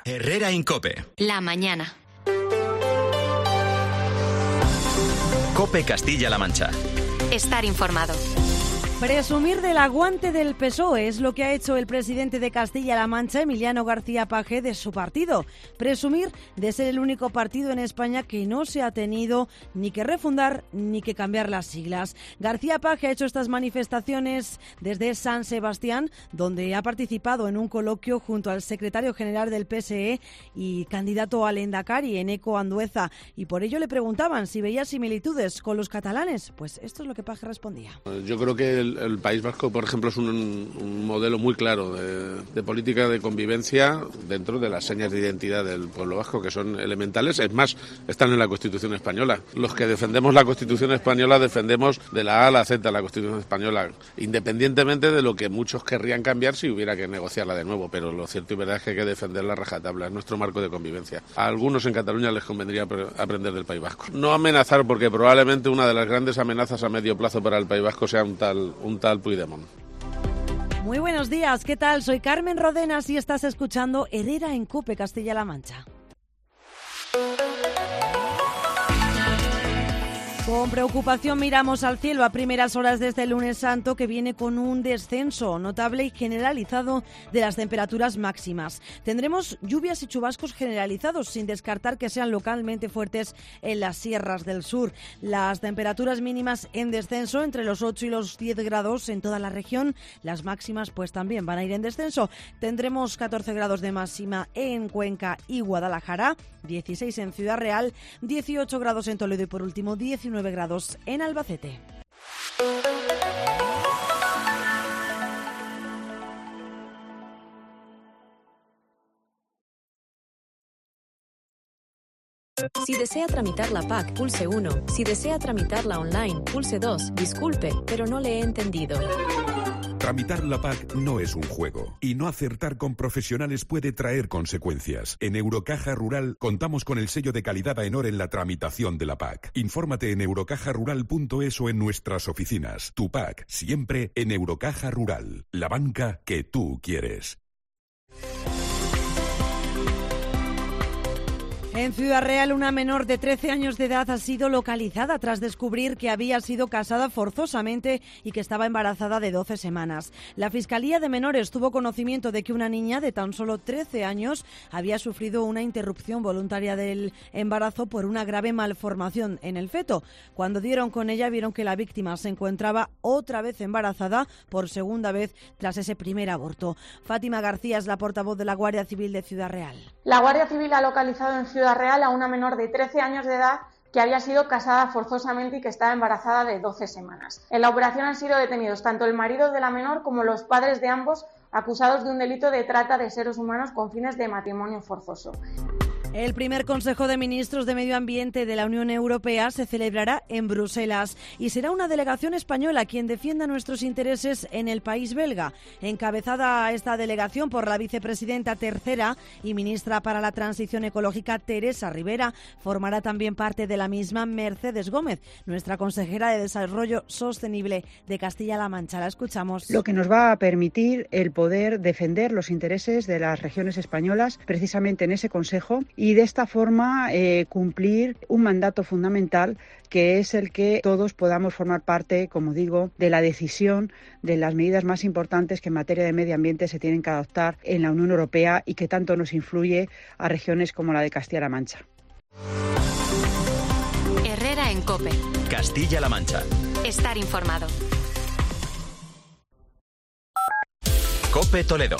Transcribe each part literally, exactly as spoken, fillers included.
Herrera en COPE. La mañana. COPE Castilla-La Mancha. Estar informado. Presumir del aguante del P S O E es lo que ha hecho el presidente de Castilla-La Mancha, Emiliano García Paje, de su partido. Presumir de ser el único partido en España que no se ha tenido ni que refundar ni que cambiar las siglas. García Paje ha hecho estas manifestaciones desde San Sebastián, donde ha participado en un coloquio junto al secretario general del P S E y candidato al Endacari, Eneco Andueza. Y por ello le preguntaban si veía similitudes con los catalanes. Pues esto es lo que Paje respondía. Yo creo que el, el País Vasco, por ejemplo, es un, un modelo muy claro de, de política de convivencia dentro de las señas de identidad del pueblo vasco, que son elementales. Es más, están en la Constitución española. Los que defendemos la Constitución española defendemos de la A a la Z la Constitución española, independientemente de lo que muchos querrían cambiar si hubiera que negociarla de nuevo. Pero lo cierto y verdad es que hay que defenderla a rajatabla. Es nuestro marco de convivencia. A algunos en Cataluña les convendría aprender del País Vasco. No amenazar, porque probablemente una de las grandes amenazas a medio plazo para el País Vasco sea un tal un tal Puigdemont. Muy buenos días, ¿qué tal? Soy Carmen Rodenas y estás escuchando Herrera en COPE Castilla-La Mancha. Con preocupación miramos al cielo a primeras horas de este lunes santo, que viene con un descenso notable y generalizado de las temperaturas máximas. Tendremos lluvias y chubascos generalizados, sin descartar que sean localmente fuertes en las sierras del sur. Las temperaturas mínimas en descenso entre los ocho y los diez grados en toda la región. Las máximas pues también van a ir en descenso. Tendremos catorce grados de máxima en Cuenca y Guadalajara, dieciséis en Ciudad Real, dieciocho grados en Toledo y por último diecinueve grados en Albacete. Si desea tramitar la P A C, pulse uno. Si desea tramitarla online, pulse dos. Disculpe, pero no le he entendido. Tramitar la P A C no es un juego y no acertar con profesionales puede traer consecuencias. En Eurocaja Rural contamos con el sello de calidad AENOR en la tramitación de la P A C. Infórmate en eurocaja rural punto es o en nuestras oficinas. Tu P A C, siempre en Eurocaja Rural. La banca que tú quieres. En Ciudad Real, una menor de trece años de edad ha sido localizada tras descubrir que había sido casada forzosamente y que estaba embarazada de doce semanas. La Fiscalía de Menores tuvo conocimiento de que una niña de tan solo trece años había sufrido una interrupción voluntaria del embarazo por una grave malformación en el feto. Cuando dieron con ella, vieron que la víctima se encontraba otra vez embarazada por segunda vez tras ese primer aborto. Fátima García es la portavoz de la Guardia Civil de Ciudad Real. La Guardia Civil ha localizado en Ciudad Real a una menor de trece años de edad que había sido casada forzosamente y que estaba embarazada de doce semanas. En la operación han sido detenidos tanto el marido de la menor como los padres de ambos, acusados de un delito de trata de seres humanos con fines de matrimonio forzoso. El primer Consejo de Ministros de Medio Ambiente de la Unión Europea se celebrará en Bruselas y será una delegación española quien defienda nuestros intereses en el país belga. Encabezada esta delegación por la vicepresidenta tercera y ministra para la Transición Ecológica, Teresa Rivera, formará también parte de la misma Mercedes Gómez, nuestra consejera de Desarrollo Sostenible de Castilla-La Mancha. La escuchamos. Lo que nos va a permitir el poder defender los intereses de las regiones españolas precisamente en ese Consejo y de esta forma eh, cumplir un mandato fundamental que es el que todos podamos formar parte, como digo, de la decisión de las medidas más importantes que en materia de medio ambiente se tienen que adoptar en la Unión Europea y que tanto nos influye a regiones como la de Castilla-La Mancha. Herrera en COPE. Castilla-La Mancha. Estar informado. COPE Toledo.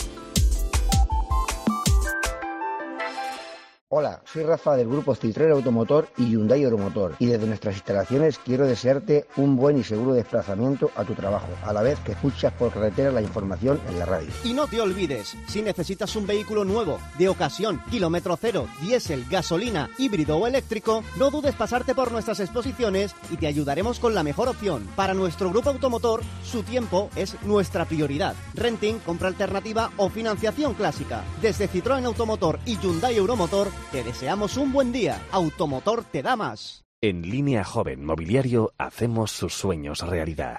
Hola, soy Rafa del grupo Citroën Automotor y Hyundai Euromotor y desde nuestras instalaciones quiero desearte un buen y seguro desplazamiento a tu trabajo, a la vez que escuchas por carretera la información en la radio. Y no te olvides, si necesitas un vehículo nuevo, de ocasión, kilómetro cero, diésel, gasolina, híbrido o eléctrico, no dudes pasarte por nuestras exposiciones y te ayudaremos con la mejor opción. Para nuestro grupo automotor, su tiempo es nuestra prioridad. Renting, compra alternativa o financiación clásica. Desde Citroën Automotor y Hyundai Euromotor, te deseamos un buen día. Automotor te da más. En Línea Joven Mobiliario hacemos sus sueños realidad.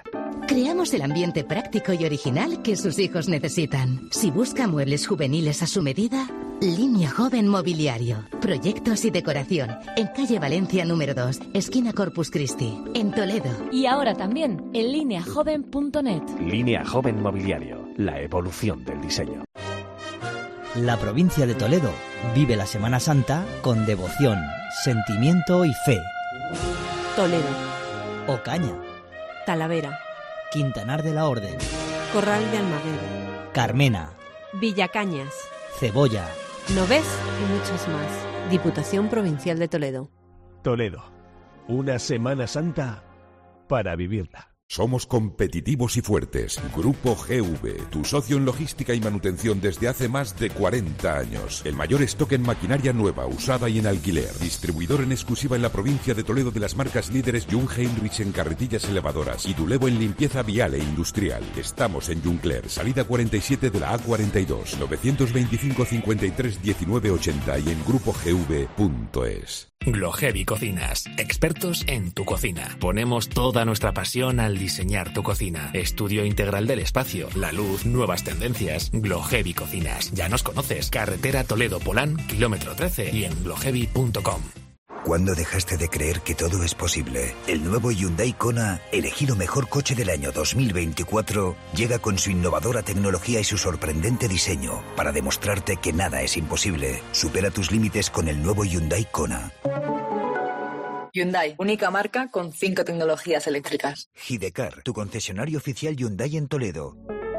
Creamos el ambiente práctico y original que sus hijos necesitan. Si busca muebles juveniles a su medida, Línea Joven Mobiliario. Proyectos y decoración. En calle Valencia número dos, esquina Corpus Christi, en Toledo. Y ahora también en línea joven punto net. Línea Joven Mobiliario. La evolución del diseño. La provincia de Toledo vive la Semana Santa con devoción, sentimiento y fe. Toledo, Ocaña, Talavera, Quintanar de la Orden, Corral de Almaguer, Carmena, Villacañas, Cebolla, Novés y muchas más. Diputación Provincial de Toledo. Toledo, una Semana Santa para vivirla. Somos competitivos y fuertes. Grupo G V, tu socio en logística y manutención desde hace más de cuarenta años. El mayor stock en maquinaria nueva, usada y en alquiler. Distribuidor en exclusiva en la provincia de Toledo de las marcas líderes Jung Heinrich en carretillas elevadoras y Dulevo en limpieza vial e industrial. Estamos en Juncler, salida cuarenta y siete de la A cuarenta y dos, novecientos veinticinco cincuenta y tres diecinueve ochenta y en grupo g v punto es. Glohevi Cocinas, expertos en tu cocina. Ponemos toda nuestra pasión al diseñar tu cocina. Estudio integral del espacio, la luz, nuevas tendencias. Glohevi Cocinas. Ya nos conoces. Carretera Toledo-Polán, kilómetro trece y en glohevi punto com. ¿Cuándo dejaste de creer que todo es posible? El nuevo Hyundai Kona, elegido mejor coche del año dos mil veinticuatro, llega con su innovadora tecnología y su sorprendente diseño para demostrarte que nada es imposible. Supera tus límites con el nuevo Hyundai Kona. Hyundai, única marca con cinco tecnologías eléctricas. Hidecar, tu concesionario oficial Hyundai en Toledo.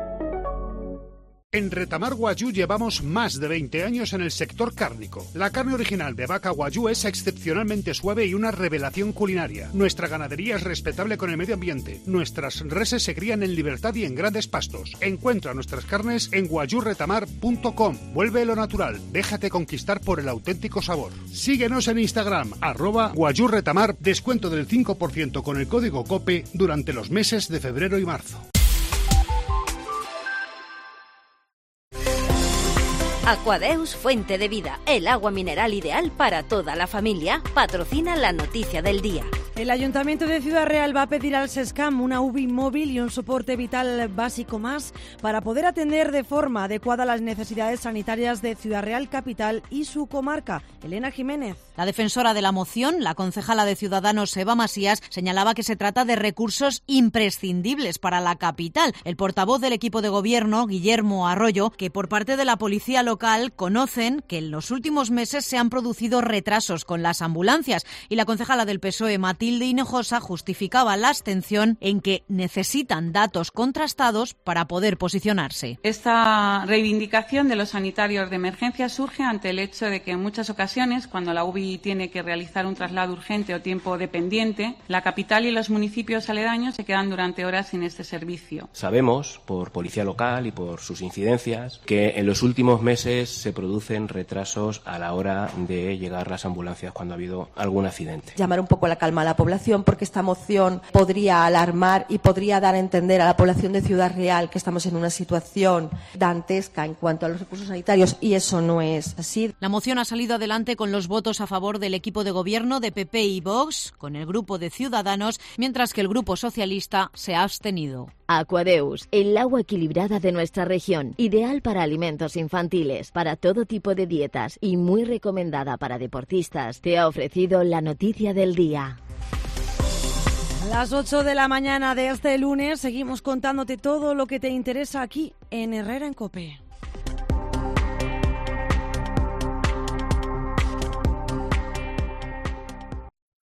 En Retamar Wagyu llevamos más de veinte años en el sector cárnico. La carne original de vaca Wagyu es excepcionalmente suave y una revelación culinaria. Nuestra ganadería es respetable con el medio ambiente. Nuestras reses se crían en libertad y en grandes pastos. Encuentra nuestras carnes en wagyu retamar punto com. Vuelve lo natural. Déjate conquistar por el auténtico sabor. Síguenos en Instagram, arroba Wagyu Retamar. Descuento del cinco por ciento con el código COPE durante los meses de febrero y marzo. Aquadeus Fuente de Vida, el agua mineral ideal para toda la familia, patrocina la noticia del día. El Ayuntamiento de Ciudad Real va a pedir al SESCAM una U B I móvil y un soporte vital básico más para poder atender de forma adecuada las necesidades sanitarias de Ciudad Real Capital y su comarca. Elena Jiménez. La defensora de la moción, la concejala de Ciudadanos Eva Masías, señalaba que se trata de recursos imprescindibles para la capital. El portavoz del equipo de gobierno, Guillermo Arroyo, que por parte de la policía local conocen que en los últimos meses se han producido retrasos con las ambulancias y la concejala del P S O E, Matilde Hinojosa, justificaba la abstención en que necesitan datos contrastados para poder posicionarse. Esta reivindicación de los sanitarios de emergencia surge ante el hecho de que en muchas ocasiones, cuando la U B I tiene que realizar un traslado urgente o tiempo dependiente, la capital y los municipios aledaños se quedan durante horas sin este servicio. Sabemos, por policía local y por sus incidencias, que en los últimos meses se producen retrasos a la hora de llegar las ambulancias cuando ha habido algún accidente. Llamar un poco la calma a la población, porque esta moción podría alarmar y podría dar a entender a la población de Ciudad Real que estamos en una situación dantesca en cuanto a los recursos sanitarios, y eso no es así. La moción ha salido adelante con los votos a favor del equipo de gobierno de P P y Vox, con el grupo de Ciudadanos, mientras que el grupo socialista se ha abstenido. Aquadeus, el agua equilibrada de nuestra región, ideal para alimentos infantiles, para todo tipo de dietas y muy recomendada para deportistas, te ha ofrecido la noticia del día. A las ocho de la mañana de este lunes seguimos contándote todo lo que te interesa aquí en Herrera en COPE.